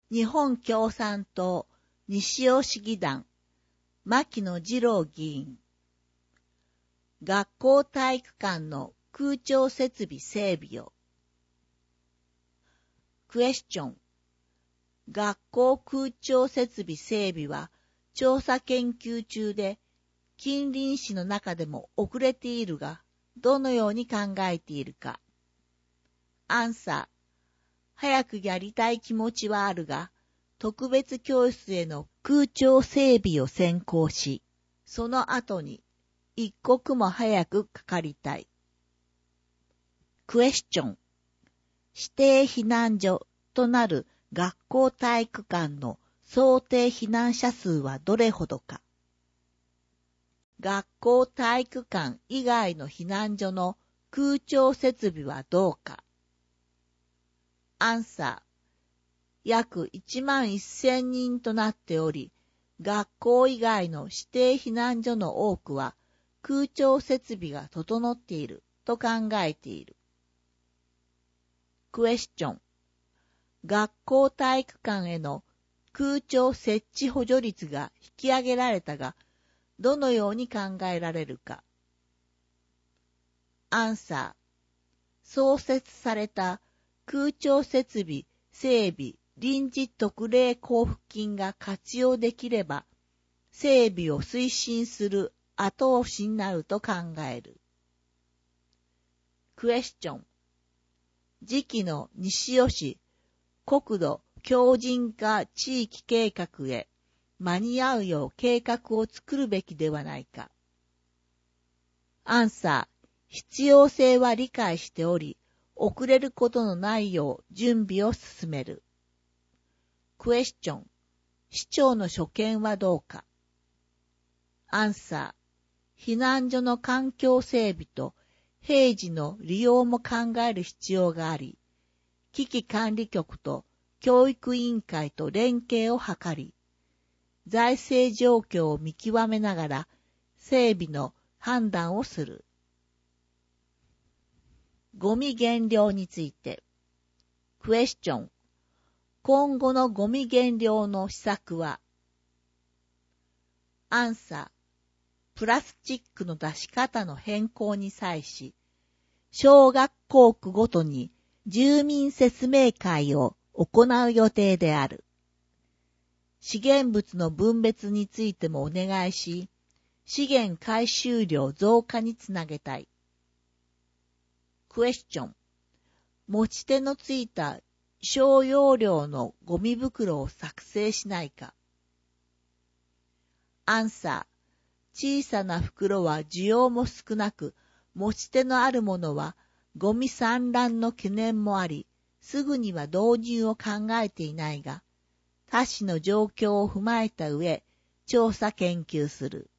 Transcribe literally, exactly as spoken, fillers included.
日本共産党西尾市議団牧野次郎議員。学校体育館の空調設備整備を。クエスチョン。学校空調設備整備は調査研究中で、近隣市の中でも遅れているが、どのように考えているか。アンサー。早くやりたい気持ちはあるが、特別教室への空調整備を先行し、その後に一刻も早くかかりたい。クエスチョン。指定避難所となる学校体育館の想定避難者数はどれほどか。学校体育館以外の避難所の空調設備はどうか。アンサー。約いちまんせんにんとなっており、学校以外の指定避難所の多くは空調設備が整っていると考えている。クエスチョン。学校体育館への空調設置補助率が引き上げられたが、どのように考えられるか。アンサー。創設された空調設備整備臨時特例交付金が活用できれば、整備を推進する後押しになると考える。クエスチョン。次期の西尾市国土強靭化地域計画へ間に合うよう計画を作るべきではないか。アンサー。必要性は理解しており、遅れることのないよう準備を進める。クエスチョン。市長の所見はどうか。アンサー。避難所の環境整備と平時の利用も考える必要があり、危機管理局と教育委員会と連携を図り、財政状況を見極めながら整備の判断をする。ゴミ減量について。クエスチョン。今後のゴミ減量の施策は。アンサー。プラスチックの出し方の変更に際し、小学校区ごとに住民説明会を行う予定である。資源物の分別についてもお願いし、資源回収量増加につなげたい。クエスチョン。持ち手のついた小容量のゴミ袋を作成しないか。アンサー。小さな袋は需要も少なく、持ち手のあるものはゴミ散乱の懸念もあり、すぐには導入を考えていないが、他市の状況を踏まえた上、調査研究する。